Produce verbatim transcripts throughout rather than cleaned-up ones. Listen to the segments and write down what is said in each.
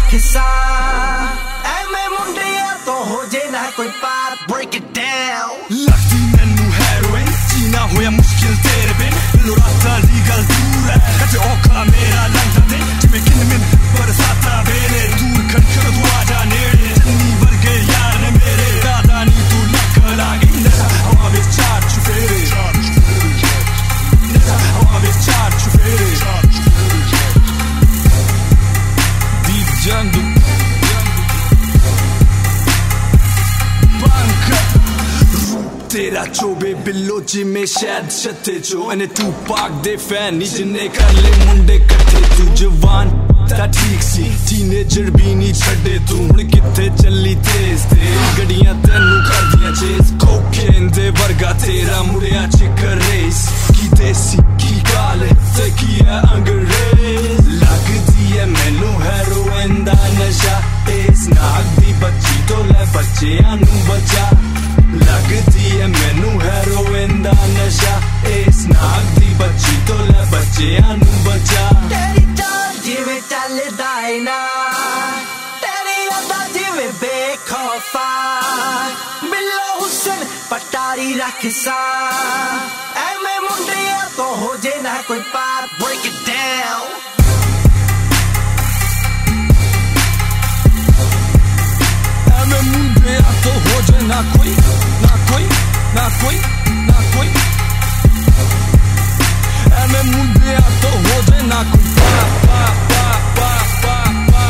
किस्सा ਐਵੇਂ ਮੁੰਡਿਆਂ ਤੋਂ ਹੋ ਜੇ ਨਾ ਕੋਈ ਪਾਰ break it down ਲੱਗਦੀ ਮੈਨੂੰ ਹੈਰੋਇਨ ਜੀਣਾ ਹੋਇਆ ਮੁਸ਼ਕਿਲ ਤੇਰੇ ਬਿਨ ਦਿਲੋਂ ਰਾਤਾਂ ਦੀ ਗੱਲ ਦੂਰ ਹੈ ਕਦੇ ਔਖਾ ਮੇਰਾ ਲੰਘਦਾ ਦਿਨ ਜਿਵੇਂ ਕਿੰਨ ਮਿੰਨ ਬਰਸਾਤਾਂ ਵੇਲੇ ਦੂਰ ਖੜਖੜ ਤੂੰ ਆ ਜਾ ਨੇੜੇ ਚੰਨੀ ਵਰਗੇ ਯਾਰ ਨੇ ਮੇਰੇ ਦਾਦਾ ਨੀ ਤੂੰ ਲੱਕ ਲਾ ਗਈ ਨਸ਼ਾ ਹਵਾ ਵਿੱਚ ਚਾਰ ਚੁਫੇਰੇ ਨਸ਼ਾ ਹਵਾ ਵਿੱਚ ਚਾਰ ਚੁਫੇਰੇ Deep jungle तेरा चोबे बिल्लो जिमें शायद छत्ते चो एने तू पाक दे फैन नी जिन्ने कर ले मुंडे कट्ठे तू जवान ता ठीक सी टीनेजर भी नी छड्डे तू हुण कित्थे चली तेज तेज गड्डियां तैनू करदियां चेस कोकेन दे वर्गा तेरा मुड़िया चिकर रेस की देसी की काले ते की है अंग्रेज लगदी है मैनू हेरोइन दा नशा इस नाग दी बच्ची तो ले बच्चियां नू बचा लगदी है मैनू हेरोइन दा नशा इस नाग दी बच्ची तो ले बच्चियां नू बचा तेरी चाल जिवें ਚੱਲਦਾ ਏ ਨਾ तेरी अदा जिवें बेखौफा बिल्लो हुसन पटारी रख सा ਐਵੇਂ ਮੁੰਡਿਆਂ ਤੋਂ ਹੋ ਜੇ ਨਾ ਕੋਈ ਪਾਰ break it down ਐਵੇਂ ਮੁੰਡਿਆਂ ਤੋਂ ਹੋ ਜੇ ਨਾ ਕੋਈ ਨਾ ਕੋਈ ਨਾ ਕੋਈ ਨਾ ਕੋਈ ਐਵੇਂ ਮੁੰਡਿਆਂ ਤੋਂ ਹੋ ਜੇ ਨਾ ਕੋਈ ਪਾ ਪਾ ਪਾ ਪਾ ਪਾ ਪਾ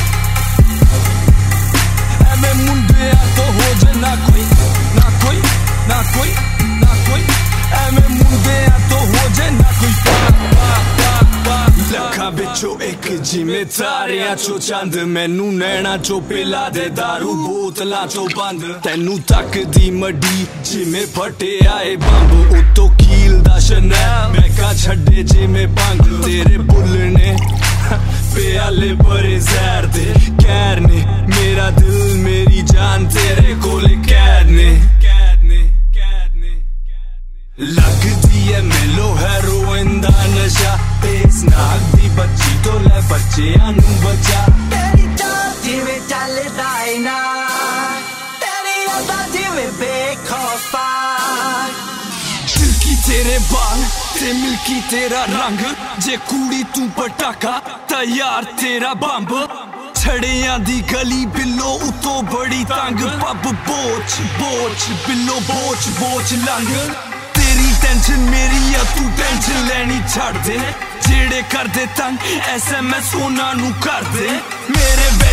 ਐਵੇਂ ਮੁੰਡਿਆਂ ਤੋਂ ਹੋ ਜੇ ਨਾ ਕੋਈ ਨਾ ਕੋਈ ਨਾ ਕੋਈ ਨਾ ਕੋਈ ਐਵੇਂ ਮੁੰਡਿਆਂ ਤੋਂ ਹੋ ਜੇ ਨਾ ਕੋਈ ਪਾ ਪਾ ਪਾ ਪਾ ਲੱਖਾਂ ਵਿੱਚੋਂ ਇੱਕ ਜਿਵੇਂ ਤਾਰਿਆਂ ਚੋਂ ਚੰਦ ਮੈਨੂੰ ਨੈਣਾ ਚੋਂ ਪਿਲਾ ਦੇ ਦਾਰੂ ਬੋਤਲਾਂ ਚੋਂ ਬੰਦ ਤੈਨੂੰ ਤੱਕਦੀ ਮੱਡੀ ਜਿਵੇਂ ਫਟਿਆ ਏ ਬੰਬ ਉਤੋਂ ਕੀਲ ਦਾ ਸ਼ਨੈ ਮੈਂ ਕਾ ਛੱਡੇ ਜਿਵੇਂ ਭੰਗ ਤੇਰੇ ਬੁੱਲ ਨੇ ਪਿਆਲੇ ਭਰੇ ਜ਼ਹਿਰ ਦੇ ਕਹਿਰ ਨੇ ਮੇਰਾ ਦਿਲ ਮੇਰੀ ਜਾਨ ਤੇਰੇ ਕੋਲ ਕੈਦ ਨੇ ਕੈਦ ਨੇ ਕੈਦ ਨੇ ਲੱਗਦੀ ਹੈ ਮੈਨੂੰ ਹੈਰੋਇਨ ਦਾ ਨਸ਼ਾ ਇਸ ਨਾਗ ਦੀ ਬੱਚੀ ਤੋਂ ਲੈ ਬੱਚਿਆਂ ਨੂੰ ਬਚਾ तेरी चाल जिवें ਚੱਲਦਾ ਏ ਨਾ तेरी अदा जिवें बेखौफा सिल्की तेरे बाल ते मिल्की तेरा रंग जे कूड़ी तू पटाखा तैयार तेरा बंब छड़ियां दी गली बिल्लो उतो बड़ी तंग पब बोच बोच बिल्लो बोच बोच लंघ तेरी टेंशन मेरी या तू टेंशन लेनी छड़ दे जेड़े कर दे तंग एस एम एस उन्हां नू कर दे मेरे